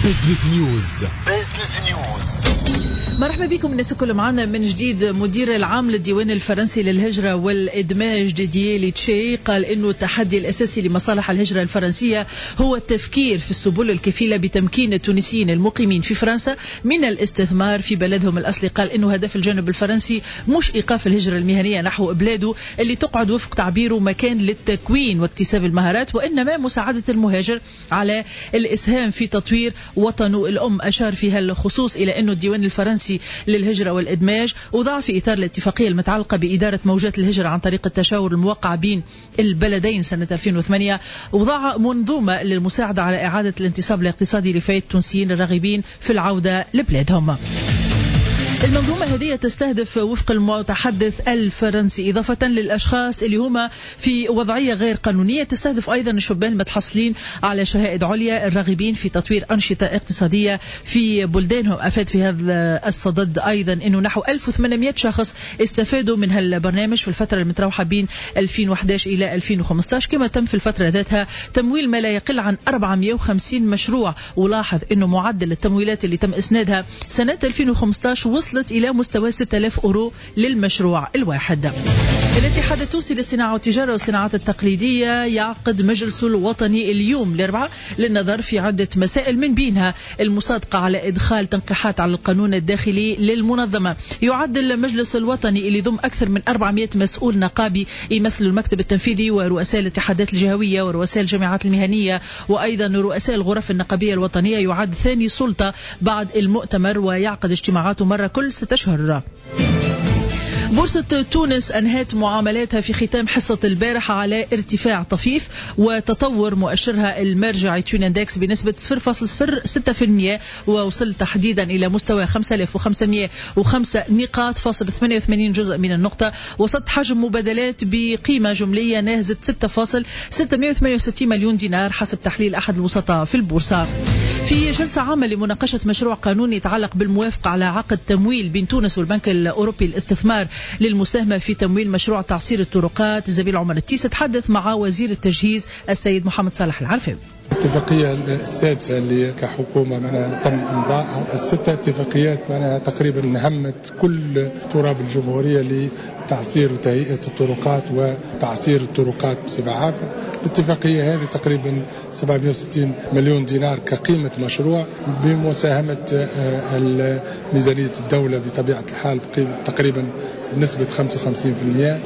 بزنس نيوز. مرحبا بكم الناس الكل معنا من جديد. مدير العام للديوان الفرنسي للهجرة والإدماج ديدييه ليتشي قال إنه التحدي الأساسي لمصالح الهجرة الفرنسية هو التفكير في السبل الكفيلة بتمكين التونسيين المقيمين في فرنسا من الاستثمار في بلدهم الأصلي. قال إنه هدف الجانب الفرنسي مش إيقاف الهجرة المهنية نحو بلاده اللي تقعد وفق تعبيره مكان للتكوين واكتساب المهارات، وإنما مساعدة المهاجر على الإسهام في تطوير وطنه الأم. أشار في هالخصوص إلى أنه الديوان الفرنسي للهجرة والإدماج وضع في إطار الاتفاقية المتعلقة بإدارة موجات الهجرة عن طريق التشاور الموقع بين البلدين سنة 2008 وضع منظومة للمساعدة على إعادة الانتصاب الاقتصادي لفئة التونسيين الراغبين في العودة لبلادهم. المنظومة هذه تستهدف وفق المتحدث الفرنسي إضافة للأشخاص اللي هم في وضعية غير قانونية، تستهدف أيضا الشبان المتحصلين على شهائد عليا الراغبين في تطوير أنشطة اقتصادية في بلدانهم. أفاد في هذا الصدد أيضا أنه نحو 1800 شخص استفادوا من هالبرنامج في الفترة المتراوحة بين 2011 إلى 2015، كما تم في الفترة ذاتها تمويل ما لا يقل عن 450 مشروع. ولاحظ أنه معدل التمويلات اللي تم إسنادها سنة 2015 وصلت إلى مستوى 6000 أورو للمشروع الواحد. الاتحاد التونسي للصناعة والتجارة والصناعات التقليدية يعقد مجلسه الوطني اليوم الأربعاء للنظر في عدة مسائل من بينها المصادقة على إدخال تنقيحات على القانون الداخلي للمنظمة. يعد المجلس الوطني اللي يضم أكثر من 400 مسؤول نقابي يمثل المكتب التنفيذي ورؤساء الاتحادات الجهوية ورؤساء الجامعات المهنية وأيضا رؤساء الغرف النقابية الوطنية. يعد ثاني سلطة بعد المؤتمر ويعقد اجتماعاته مرة كل 6 أشهر. بورصة تونس أنهت معاملاتها في ختام حصة البارحة على ارتفاع طفيف وتطور مؤشرها المرجعي تون اندكس بنسبة 0.06% ووصل تحديدا إلى مستوى 5505 نقاط فاصل 88 جزء من النقطة. وصلت حجم مبادلات بقيمة جملية ناهزت 6.668 مليون دينار حسب تحليل أحد الوسطاء في البورصة. في جلسة عامة لمناقشة مشروع قانوني يتعلق بالموافقة على عقد تمويل بين تونس والبنك الأوروبي للاستثمار للمساهمة في تمويل مشروع تعصير الطرقات، زميل عمر التيس تحدث مع وزير التجهيز السيد محمد صالح العرفي. الاتفاقية السادسة اللي كحكومة معنا تم إمضاءها. الستة اتفاقيات معنا تقريبا همت كل تراب الجمهورية لتعصير وتهيئة الطرقات وتعصير الطرقات بصفة عامة. الاتفاقية هذه تقريبا 760 مليون دينار كقيمة مشروع بمساهمة ميزانية الدولة بطبيعة الحال تقريبا بنسبة 55%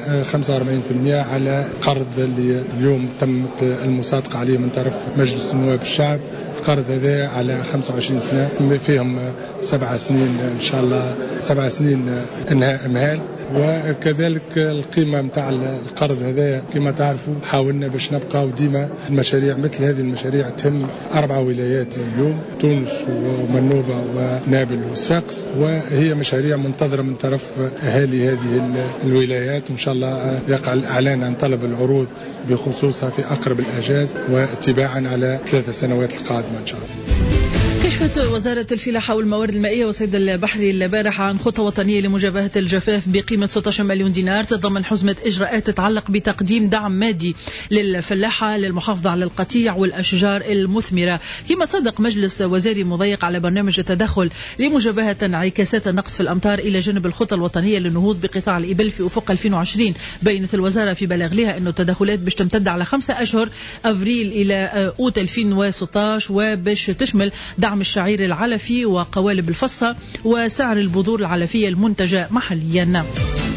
و45% على قرض اللي اليوم تمت المصادقة عليه من طرف مجلس النواب الشعب. القرض هذا على 25 سنة فيهم 7 سنين إن شاء الله 7 سنين إنهاء إمهال. وكذلك القيمة متاع القرض هذا كما تعرفوا حاولنا باش نبقى وديما المشاريع مثل هذه المشاريع تهم 4 ولايات اليوم تونس ومنوبة ونابل وصفاقس، وهي مشاريع منتظرة من طرف أهالي هذه الولايات. وإن شاء الله يقع الإعلان عن طلب العروض بخصوصها في أقرب الأجاز واتباعا على 3 سنوات القادمة إن شاء الله. كشفت وزارة الفلاحة والموارد المائية والصيد البحري البارحة عن خطة وطنية لمجابهة الجفاف بقيمة 16 مليون دينار تتضمن حزمة إجراءات تتعلق بتقديم دعم مادي للفلاحة للمحافظة على القطيع والأشجار المثمرة. كما صدق مجلس وزاري مضيق على برنامج التدخل لمجابهة انعكاسات النقص في الأمطار إلى جانب الخطة الوطنية للنهوض بقطاع الإبل في أفق 2020. بينت الوزارة في بلاغ لها أن التدخلات باش تمتد على 5 أشهر أفريل إلى أوت 2016 وباش تشمل دعم الشعير العلفي وقوالب الفصة وسعر البذور العلفية المنتجة محليا.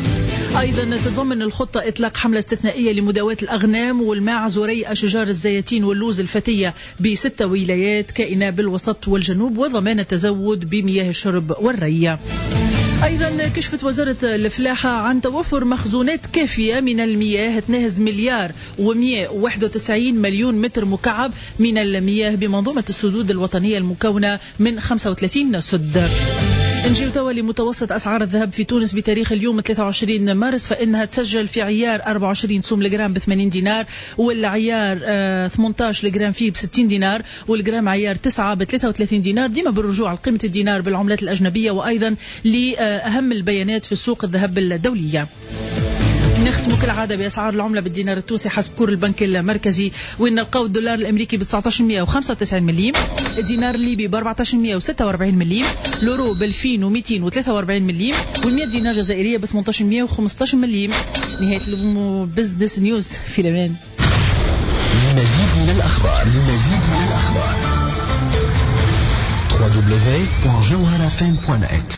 أيضا تتضمن الخطة إطلاق حملة استثنائية لمداواة الأغنام والماعز وري أشجار الزيتين واللوز الفتية ب6 ولايات كائنة بالوسط والجنوب وضمان التزود بمياه الشرب والري. أيضا كشفت وزارة الفلاحة عن توفر مخزونات كافية من المياه تناهز 1,191 مليون متر مكعب من المياه بمنظومة السدود الوطنية المكونة من 35 سد. نجي توا لمتوسط أسعار الذهب في تونس بتاريخ اليوم 23 مارس، فإنها تسجل في عيار 24 سوم الجرام ب80 دينار، والعيار 18 الجرام فيه ب60 دينار، والجرام عيار 9 ب33 دينار، ديما بالرجوع لقيمة الدينار بالعملات الأجنبية وأيضا لأهم البيانات في السوق الذهب الدولية. نختم كالعادة بأسعار العملة بالدينار التونسي حسب كور البنك المركزي، وين نلقاو الدولار الأمريكي ب 19.195 مليم، الدينار الليبي ب 14.146 مليم، الأورو ب 2243 مليم، وال100 دينار جزائرية ب 18.115 مليم. نهاية البزنس نيوز، في الأمان. لمزيد من الأخبار www.jawharafm.net